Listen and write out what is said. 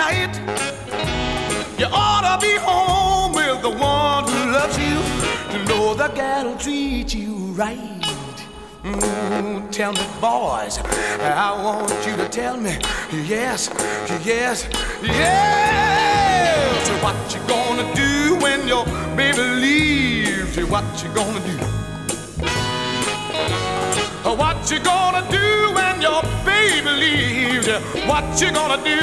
night. You ought to be home with the one who loves you. You know the gal will treat you right. Tell me, boys, I want you to tell me, yes, yes, yes. What you gonna do when your baby leaves you? What you gonna do? What you gonna do when your baby leaves you? What you gonna do?